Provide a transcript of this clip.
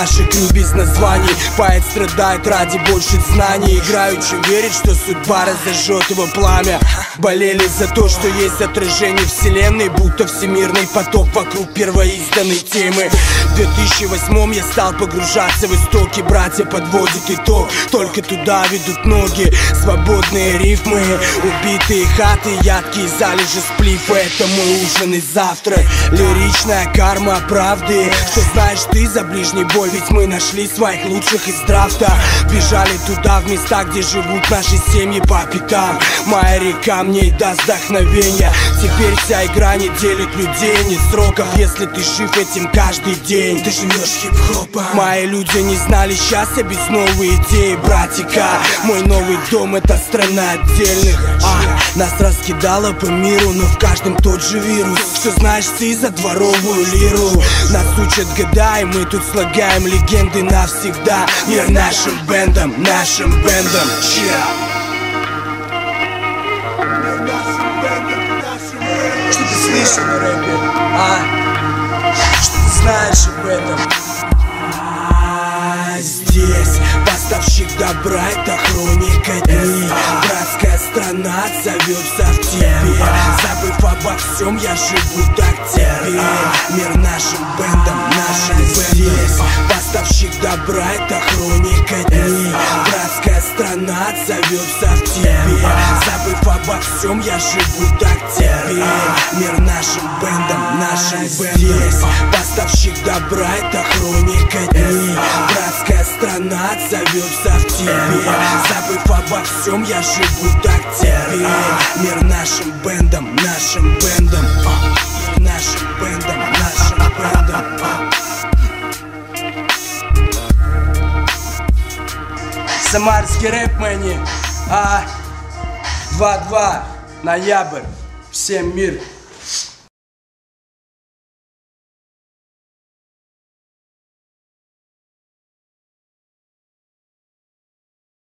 наших крю без названий. Поэт страдает ради больших знаний, играючи верит, что судьба разожжет его пламя. Болели за то, что есть отражение вселенной, будто всемирный поток вокруг первоизданной темы. В 2008 я стал погружаться в истоки, братья подводят итог, только туда ведут ноги. Свободные рифмы, убитые хаты, яркие залежи сплифа. Это мой ужин и завтрак, лиричная карма правды. Что знаешь ты за ближний бой, ведь мы нашли своих лучших из драфта. Бежали туда, в места, где живут наши семьи по пятам. Моя река мне и даст вдохновение. Теперь вся игра не делит людей, нет сроков, если ты жив этим каждый день. Ты живешь хип-хопом. Мои люди не знали счастья без новой идеи, братика. Мой новый дом — это страна отдельных. Нас раскидало по миру, но в каждом тот же вирус. Что знаешь ты за дворовую лиру? Нас учат года, и мы тут слагаем легенды навсегда. Мир нашим бэндом, нашим бэндом. Что ты слышал на рэпе? Что ты знаешь об этом? Здесь поставщик добра — это хроника дней. Братская страна зовется в тебе. Забыв обо всем, я живу так теперь. Мир нашим бэндом, нашим бэндом. Здесь поставщик добра — это хроника дней. Братская страна зовется в тебе. Забыв обо всем, я живу так теперь. Мир нашим бэндом, нашим бэндом. Здесь поставщик добра — это хроника дней. Братская страна зовется в тебе. Забыв обо всем, я живу так теперь. Мир нашим бэндом, нашим бэндом. Нашим бэндом, нашим бэндом. Самарский рэп, мэни. 2-2, ноябрь. Всем мир.